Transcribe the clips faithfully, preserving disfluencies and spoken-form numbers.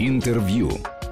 Интервью.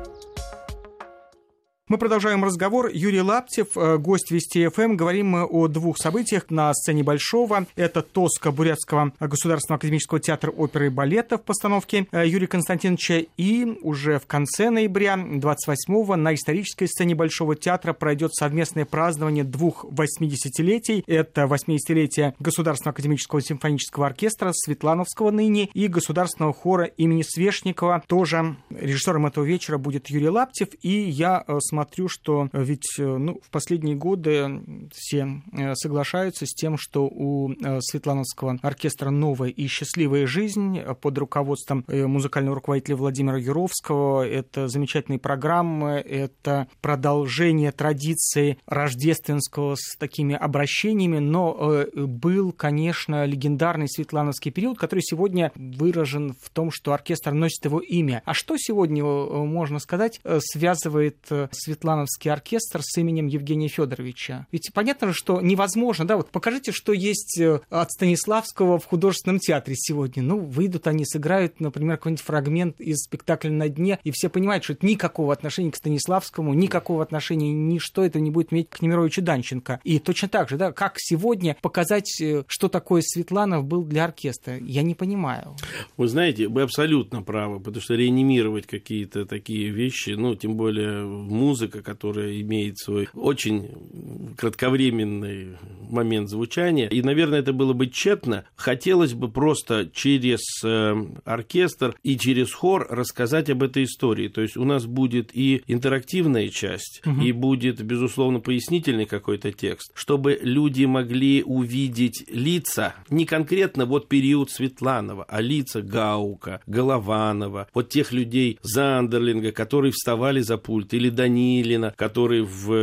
Мы продолжаем разговор. Юрий Лаптев, гость Вести эф эм. Говорим мы о двух событиях на сцене Большого. Это Тоска Бурятского государственного академического театра оперы и балета в постановке Юрия Константиновича. И уже в конце ноября, двадцать восьмого, на исторической сцене Большого театра пройдет совместное празднование двух восьмидесятилетий. Это восьмидесятилетие Государственного академического симфонического оркестра Светлановского ныне и Государственного хора имени Свешникова. Тоже режиссером этого вечера будет Юрий Лаптев. И я смотрю, Смотрю, что ведь ну, в последние годы все соглашаются с тем, что у Светлановского оркестра новая и счастливая жизнь под руководством музыкального руководителя Владимира Юровского. Это замечательные программы, это продолжение традиции рождественского с такими обращениями, но был, конечно, легендарный светлановский период, который сегодня выражен в том, что оркестр носит его имя. А что сегодня, можно сказать, связывает Светлановский оркестр с именем Евгения Федоровича? Ведь понятно же, что невозможно, да, вот покажите, что есть от Станиславского в художественном театре сегодня. Ну, выйдут они, сыграют, например, какой-нибудь фрагмент из спектакля «На дне», и все понимают, что это никакого отношения к Станиславскому, никакого отношения, ничто это не будет иметь к Немировичу Данченко. И точно так же, да, как сегодня показать, что такое Светланов был для оркестра, я не понимаю. Вы знаете, вы абсолютно правы, потому что реанимировать какие-то такие вещи, ну, тем более музыка, которая имеет свой очень кратковременный момент звучания. И, наверное, это было бы тщетно. Хотелось бы просто через оркестр и через хор рассказать об этой истории. То есть у нас будет и интерактивная часть, угу. и будет, безусловно, пояснительный какой-то текст, чтобы люди могли увидеть лица, не конкретно вот период Светланова, а лица Гаука, Голованова, вот тех людей Зандерлинга, которые вставали за пульт, или Данилина, который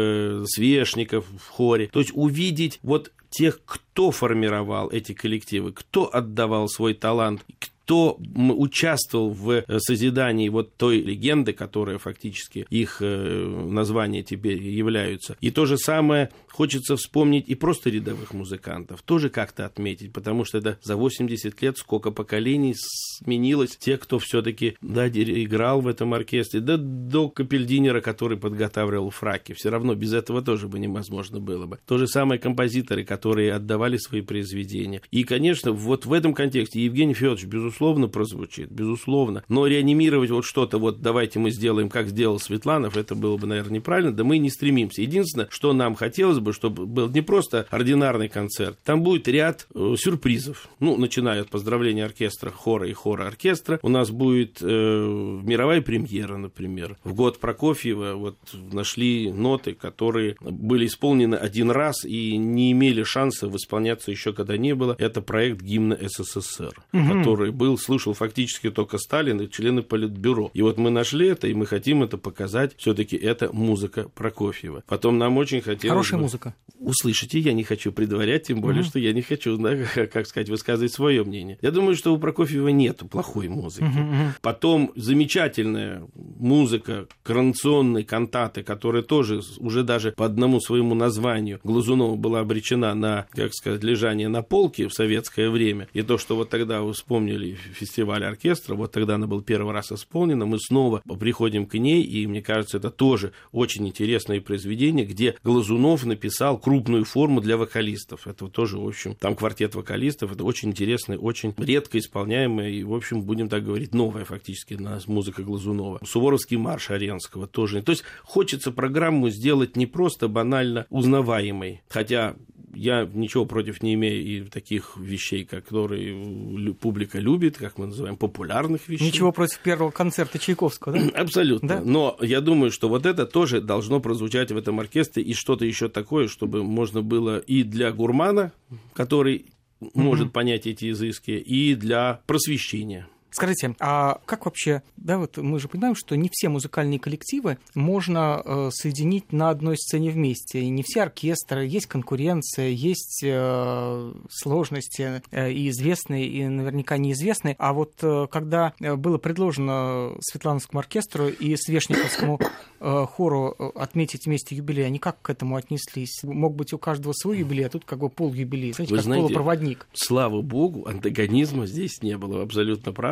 в Свешников в хоре. То есть увидеть вот тех, кто формировал эти коллективы, кто отдавал свой талант, кто участвовал в созидании вот той легенды, которая фактически их названия теперь являются. И то же самое хочется вспомнить и просто рядовых музыкантов, тоже как-то отметить, потому что это за восемьдесят лет сколько поколений сменилось тех, кто все-таки да, играл в этом оркестре, да до капельдинера, который подготавливал фраки. Все равно без этого тоже бы невозможно было бы. То же самое композиторы, которые отдавали свои произведения. И, конечно, вот в этом контексте Евгений Федорович, безусловно, Безусловно, прозвучит, безусловно. Но реанимировать вот что-то, вот давайте мы сделаем, как сделал Светланов, это было бы, наверное, неправильно, да мы не стремимся. Единственное, что нам хотелось бы, чтобы был не просто ординарный концерт, там будет ряд э, сюрпризов. Ну, начиная от поздравления оркестра, хора и хора оркестра. У нас будет э, мировая премьера, например. В год Прокофьева вот нашли ноты, которые были исполнены один раз и не имели шанса исполняться еще когда не было. Это проект гимна СССР, угу. который был слышал фактически только Сталин и члены Политбюро. И вот мы нашли это, и мы хотим это показать. Все-таки это музыка Прокофьева. Потом нам очень хотелось... Хорошая бы... музыка. Услышите, я не хочу предварять, тем более, mm-hmm. что я не хочу, да, как сказать, высказывать свое мнение. Я думаю, что у Прокофьева нет плохой музыки. Mm-hmm. Потом замечательная музыка коронационной кантаты, которая тоже уже даже по одному своему названию Глазунова была обречена на, как сказать, лежание на полке в советское время. И то, что вот тогда вы вспомнили фестиваль оркестра, вот тогда она была первый раз исполнена, мы снова приходим к ней, и мне кажется, это тоже очень интересное произведение, где Глазунов написал крупную форму для вокалистов. Это тоже, в общем, там квартет вокалистов, это очень интересная, очень редко исполняемая, и, в общем, будем так говорить, новая фактически музыка Глазунова. Суворовский марш Аренского тоже. То есть хочется программу сделать не просто банально узнаваемой, хотя я ничего против не имею и таких вещей, которые публика любит, как мы называем, популярных вещей. Ничего против первого концерта Чайковского, да? Абсолютно. Да? Но я думаю, что вот это тоже должно прозвучать в этом оркестре, и что-то еще такое, чтобы можно было и для гурмана, который mm-hmm. может понять эти изыски, и для просвещения. Скажите, а как вообще, да, вот мы же понимаем, что не все музыкальные коллективы можно э, соединить на одной сцене вместе, и не все оркестры, есть конкуренция, есть э, сложности э, и известные, и наверняка неизвестные, а вот э, когда было предложено Светлановскому оркестру и Свешниковскому э, хору отметить вместе юбилей, они как к этому отнеслись? Мог быть у каждого свой юбилей, а тут как бы полюбилей, знаете, Вы как знаете, полупроводник. Слава богу, антагонизма здесь не было, абсолютно правы.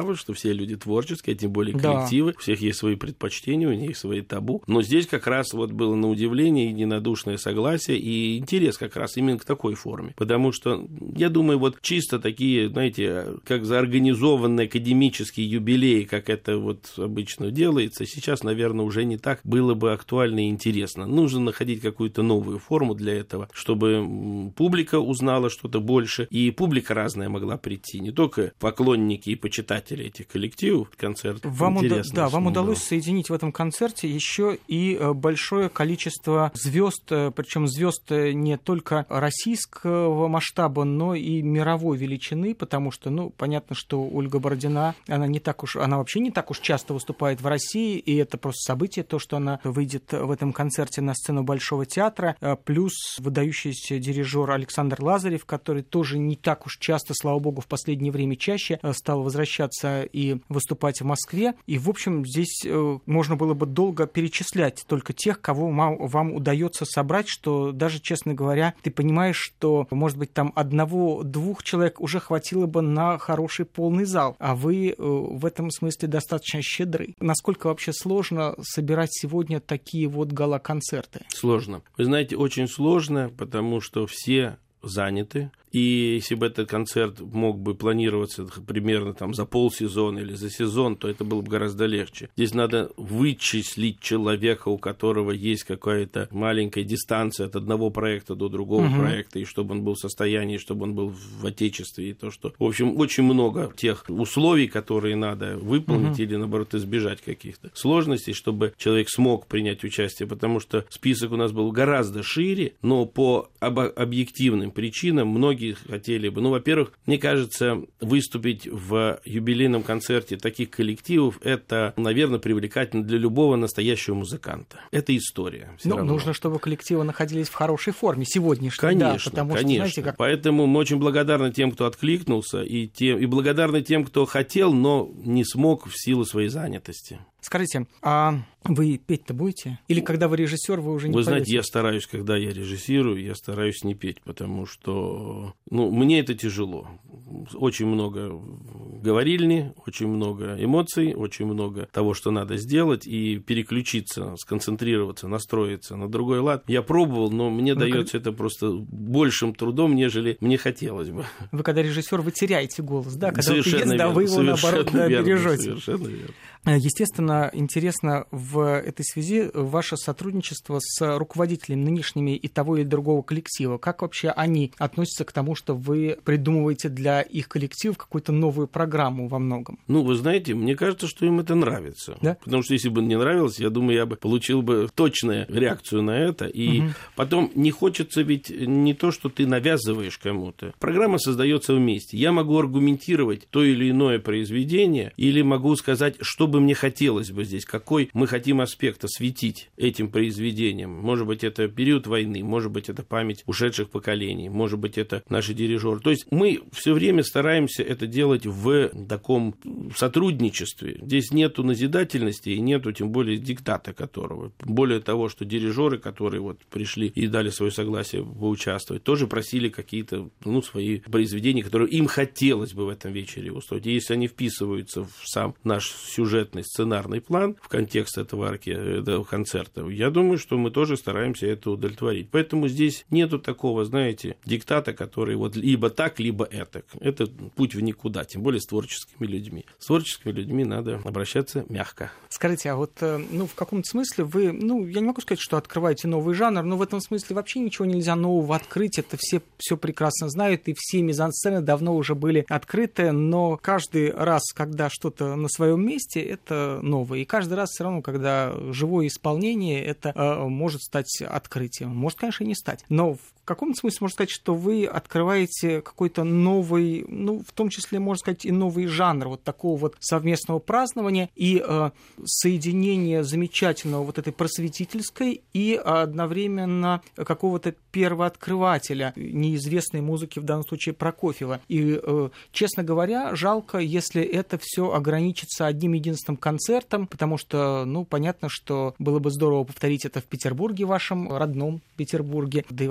правы, что все люди творческие, а тем более коллективы, да. У всех есть свои предпочтения, у них свои табу. Но здесь как раз вот было на удивление единодушное согласие и интерес как раз именно к такой форме. Потому что, я думаю, вот чисто такие, знаете, как заорганизованные академические юбилеи, как это вот обычно делается, сейчас, наверное, уже не так было бы актуально и интересно. Нужно находить какую-то новую форму для этого, чтобы публика узнала что-то больше, и публика разная могла прийти, не только поклонники и почитатели этих коллективов, концертов. Вам, уда- да, вам удалось соединить в этом концерте еще и большое количество звезд, причем звезд не только российского масштаба, но и мировой величины, потому что, ну, понятно, что Ольга Бородина, она не так уж, она вообще не так уж часто выступает в России, и это просто событие, то, что она выйдет в этом концерте на сцену Большого театра, плюс выдающийся дирижер Александр Лазарев, который тоже не так уж часто, слава богу, в последнее время чаще стал возвращаться и выступать в Москве. И, в общем, здесь можно было бы долго перечислять только тех, кого вам удается собрать, что даже, честно говоря, ты понимаешь, что, может быть, там одного-двух человек уже хватило бы на хороший полный зал, а вы в этом смысле достаточно щедры. Насколько вообще сложно собирать сегодня такие вот гала-концерты? Сложно. Вы знаете, очень сложно, потому что все заняты. И если бы этот концерт мог бы планироваться примерно там за полсезона или за сезон, то это было бы гораздо легче. Здесь надо вычислить человека, у которого есть какая-то маленькая дистанция от одного проекта до другого угу. проекта, и чтобы он был в состоянии, чтобы он был в отечестве, и то, что... В общем, очень много тех условий, которые надо выполнить угу. или, наоборот, избежать каких-то сложностей, чтобы человек смог принять участие, потому что список у нас был гораздо шире, но по об- объективным причинам многие хотели бы, ну, во-первых, мне кажется, выступить в юбилейном концерте таких коллективов, это, наверное, привлекательно для любого настоящего музыканта. Это история. Ну, равно. Нужно, чтобы коллективы находились в хорошей форме сегодняшней. Конечно, да, потому конечно. Что, знаете, как... Поэтому мы очень благодарны тем, кто откликнулся, и, тем, и благодарны тем, кто хотел, но не смог в силу своей занятости. Скажите, а вы петь-то будете? Или когда вы режиссер, вы уже не Вы поете? знаете, я стараюсь, когда я режиссирую, я стараюсь не петь, потому что, ну, мне это тяжело. Очень много говорильни, очень много эмоций, очень много того, что надо сделать, и переключиться, сконцентрироваться, настроиться на другой лад. Я пробовал, но мне вы дается как... это просто большим трудом, нежели мне хотелось бы. Вы когда режиссер, вы теряете голос, да? Когда совершенно пьес, верно, да, вы его, наоборот, да, верно, бережете. Совершенно верно. Естественно, интересно в этой связи ваше сотрудничество с руководителями нынешними и того или другого коллектива. Как вообще они относятся к тому, что вы придумываете для их коллективов какую-то новую программу во многом? Ну, вы знаете, мне кажется, что им это нравится. Да? Потому что если бы не нравилось, я думаю, я бы получил бы точную реакцию на это. И угу. потом не хочется ведь не то, что ты навязываешь кому-то. Программа создается вместе. Я могу аргументировать то или иное произведение, или могу сказать, что бы мне хотелось бы здесь, какой мы хотим аспект осветить этим произведением. Может быть, это период войны, может быть, это память ушедших поколений, может быть, это наши дирижеры. То есть мы все время стараемся это делать в таком сотрудничестве. Здесь нету назидательности и нету, тем более, диктата которого. Более того, что дирижеры, которые вот пришли и дали свое согласие поучаствовать, тоже просили какие-то, ну, свои произведения, которые им хотелось бы в этом вечере устроить. И если они вписываются в сам наш сюжет, сценарный план в контекст этого, арки, этого концерта, я думаю, что мы тоже стараемся это удовлетворить. Поэтому здесь нету такого, знаете, диктата, который вот либо так, либо этак. Это путь в никуда, тем более с творческими людьми. С творческими людьми надо обращаться мягко. Скажите, а вот, ну, в каком-то смысле вы, ну, я не могу сказать, что открываете новый жанр, но в этом смысле вообще ничего нельзя нового открыть, это все все прекрасно знают, и все мизансцены давно уже были открыты, но каждый раз, когда что-то на своем месте, это новое. И каждый раз все равно, когда живое исполнение, это э, может стать открытием. Может, конечно, и не стать. Но в каком-то смысле можно сказать, что вы открываете какой-то новый, ну, в том числе, можно сказать, и новый жанр вот такого вот совместного празднования и э, соединения замечательного вот этой просветительской и одновременно какого-то первооткрывателя неизвестной музыки, в данном случае Прокофьева. И, э, честно говоря, жалко, если это все ограничится одним единственным концертом, потому что, ну, понятно, что было бы здорово повторить это в Петербурге, вашем родном Петербурге, да и вообще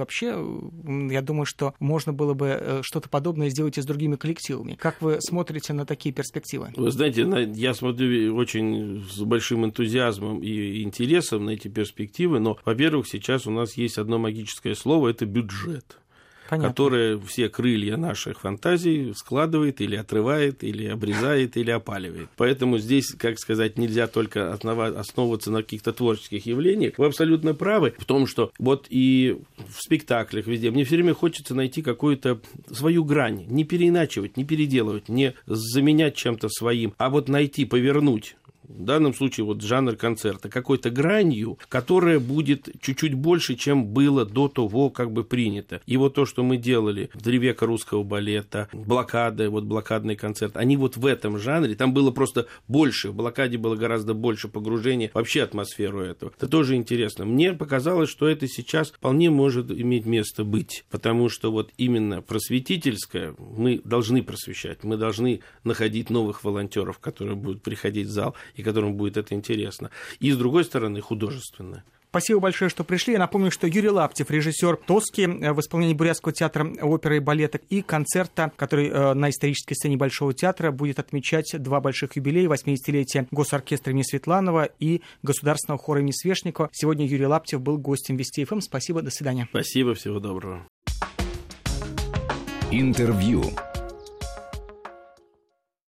я думаю, что можно было бы что-то подобное сделать и с другими коллективами. Как вы смотрите на такие перспективы? Вы знаете, я смотрю очень с большим энтузиазмом и интересом на эти перспективы, но, во-первых, сейчас у нас есть одно магическое слово – это бюджет. Понятно. Которое все крылья наших фантазий складывает или отрывает, или обрезает, или опаливает. Поэтому здесь, как сказать, нельзя только основываться на каких-то творческих явлениях. Вы абсолютно правы в том, что вот и в спектаклях везде мне все время хочется найти какую-то свою грань, не переиначивать, не переделывать, не заменять чем-то своим, а вот найти, повернуть. В данном случае вот жанр концерта какой-то гранью, которая будет чуть-чуть больше, чем было до того, как бы принято. И вот то, что мы делали в три века русского балета, блокада, вот блокадный концерт, они вот в этом жанре, там было просто больше, в блокаде было гораздо больше погружения вообще атмосферу этого. Это тоже интересно. Мне показалось, что это сейчас вполне может иметь место быть, потому что вот именно просветительское мы должны просвещать, мы должны находить новых волонтеров, которые будут приходить в зал, и которым будет это интересно. И, с другой стороны, художественно. Спасибо большое, что пришли. Я напомню, что Юрий Лаптев, режиссер «Тоски» в исполнении Бурятского театра оперы и балета и концерта, который на исторической сцене Большого театра будет отмечать два больших юбилея: восьмидесятилетие Госоркестра имени Светланова и Государственного хора имени Свешникова. Сегодня Юрий Лаптев был гостем Вести ФМ. Спасибо, до свидания. Спасибо, всего доброго. Интервью.